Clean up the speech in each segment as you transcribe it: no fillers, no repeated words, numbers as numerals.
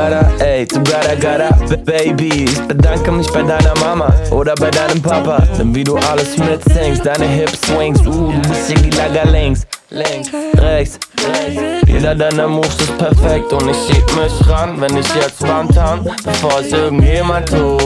ey, du gotta, Baby. Ich bedanke mich bei deiner Mama oder bei deinem Papa, denn wie du alles mitsingst, deine Hips swings, du bist Shiggy links, rechts, jeder deiner Moves ist perfekt und ich schieb mich ran, wenn ich jetzt wandern, bevor es irgendjemand tut.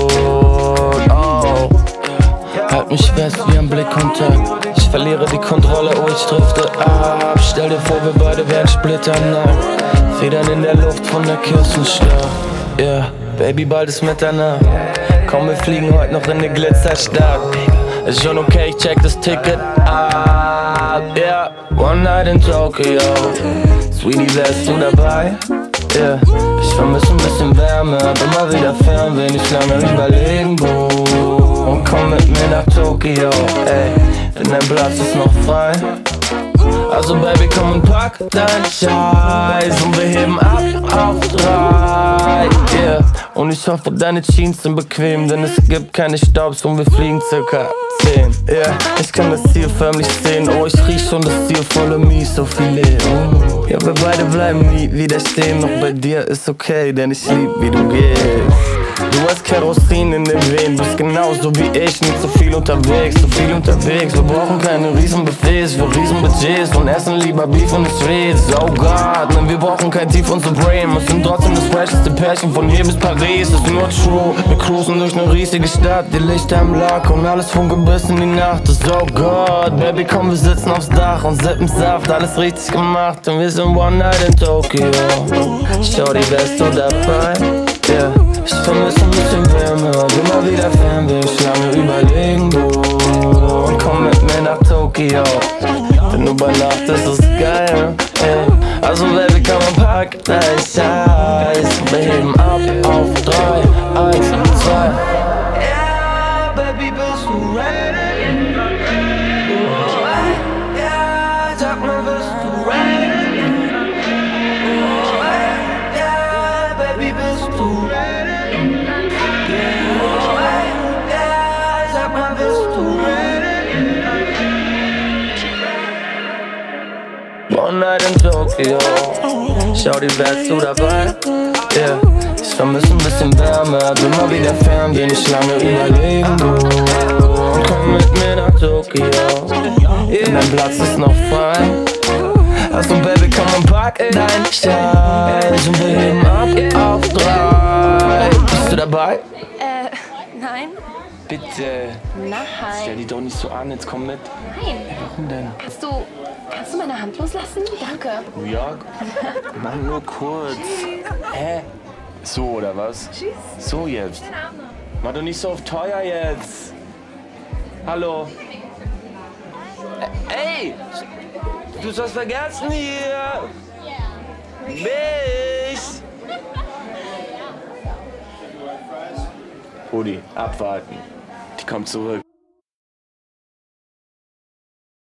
Oh, halt mich fest wie ein Blickkontakt. Ich verliere die Kontrolle, oh ich drifte ab. Stell dir vor, wir beide wären splitternackt. Federn in der Luft von der Kirchenstadt. Yeah, Baby, bald ist Mitternacht. Komm, wir fliegen heute noch in die Glitzerstadt. Ist schon okay, ich check das Ticket ab. Yeah, one night in Tokyo. Sweetie, wärst du dabei? Yeah, ich vermisse ein bisschen Wärme, hab immer wieder Fernweh, nicht lange überlegen, boo. Und komm mit mir nach Tokio, ey, denn dein Platz ist noch frei. Also Baby, komm und pack dein Scheiß und wir heben ab auf 3, yeah. Und ich hoffe, deine Jeans sind bequem, denn es gibt keine Staubs und wir fliegen circa 10, yeah. Ich kann das Ziel förmlich sehen, oh ich riech schon das Ziel volle Mies, so viel oh. Ja, wir beide bleiben nie wieder stehen, doch bei dir ist okay, denn ich lieb, wie du gehst. Du hast Kerosin in den Venen, bist genauso wie ich, nicht so viel unterwegs, Wir brauchen keine Riesenbuffets für Riesenbudgets und essen lieber Beef und es weht. Oh Gott, nein, wir brauchen kein Tief und Supreme. Es sind trotzdem das fresheste Pärchen von hier bis Paris. Ist nur true, wir cruisen durch eine riesige Stadt, die Lichter im Lack und alles funke bis in die Nacht. Ist oh Gott, Baby, komm, wir sitzen aufs Dach und sippen Saft, alles richtig gemacht und wir sind one night in Tokio. Schau, die wärst du dabei? Yeah. Ich vermisse ein bisschen Wärme, hab immer wieder Fernweh, ich lange überlegen, du. Und komm mit mir nach Tokio, denn nur bei Nacht ist es geil, ey. Also Baby, komm und pack dein Scheiß. Wir heben ab auf 3, 1, 2. Yeah, Baby, bist du ready? Yeah, sag mal, bist du ready? Yeah, Baby, bist du ready? One night in Tokio. Schau, die wärst du dabei? Yeah. Ich vermisse ein bisschen Wärme, hab immer wieder Fernweh, nicht lange überlegen, du. Und komm mit mir nach Tokio, denn dein Platz ist noch frei. Also Baby, komm und pack dein Scheiß und wir heben ab auf 3. Bist du dabei? Nein. Bitte. Nein. Stell dich doch nicht so an, jetzt komm mit. Nein. Warum denn? Kannst du meine Hand loslassen? Danke. Ja, mach nur kurz. Hä? So oder was? Tschüss. So jetzt. Mach doch nicht so auf teuer jetzt. Hallo. Ey! Du hast was vergessen hier. Bis. Rudi, abwarten. Die kommt zurück.